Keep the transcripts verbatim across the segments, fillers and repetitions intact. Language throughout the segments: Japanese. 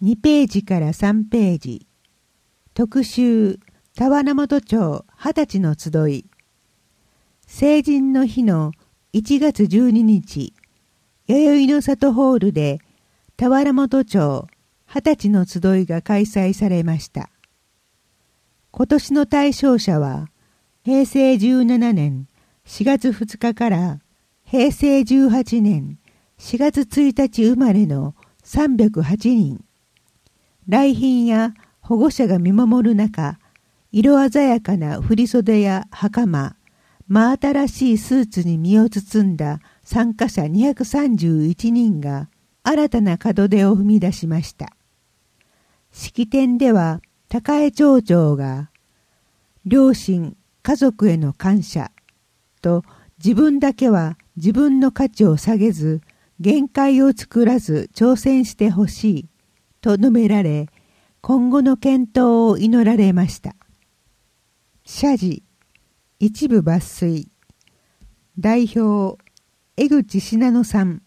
にページからさんページ。特集、田原本町二十歳の集い。成人の日のいちがつじゅうににち、弥生の里ホールで田原本町二十歳の集いが開催されました。今年の対象者は、へいせいじゅうななねんしがつふつかからへいせいじゅうはちねんしがつついたち生まれのさんびゃくはちにん。来賓や保護者が見守る中、色鮮やかな振袖や袴、真新しいスーツに身を包んだ参加者にひゃくさんじゅういちにんが新たな門出を踏み出しました。式典では高江町長が、両親、家族への感謝と自分だけは自分の価値を下げず、限界を作らず挑戦してほしいと述べられ、今後の健闘を祈られました。謝辞、一部抜粋。代表、江口信濃さん。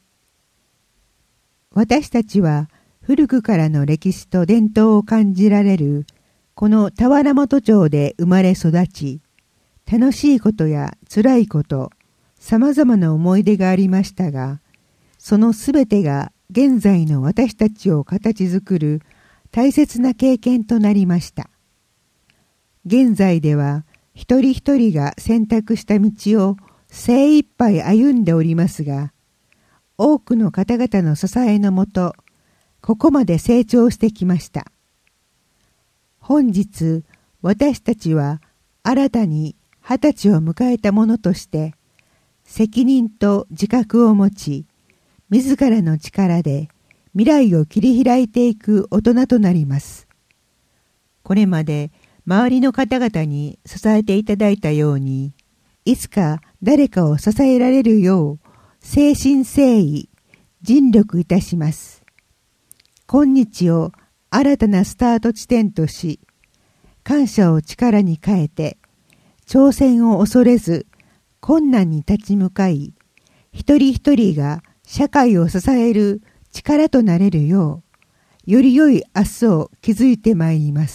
私たちは古くからの歴史と伝統を感じられるこの田原本町で生まれ育ち、楽しいことや辛いこと、様々な思い出がありましたが、そのすべてが現在の私たちを形作る大切な経験となりました。現在では一人一人が選択した道を精一杯歩んでおりますが、多くの方々の支えのもと、ここまで成長してきました。本日、私たちは新たに二十歳を迎えたものとして、責任と自覚を持ち、自らの力で未来を切り開いていく大人となります。これまで周りの方々に支えていただいたように、いつか誰かを支えられるよう、誠心誠意、尽力いたします。今日を新たなスタート地点とし、感謝を力に変えて、挑戦を恐れず、困難に立ち向かい、一人一人が社会を支える力となれるよう、より良い明日を築いてまいります。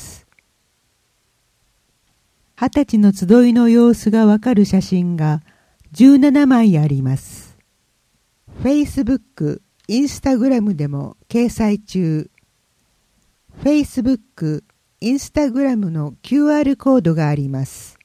二十歳の集いの様子がわかる写真がじゅうななまいあります。Facebook、Instagram でも掲載中。Facebook、Instagram の キューアール コードがあります。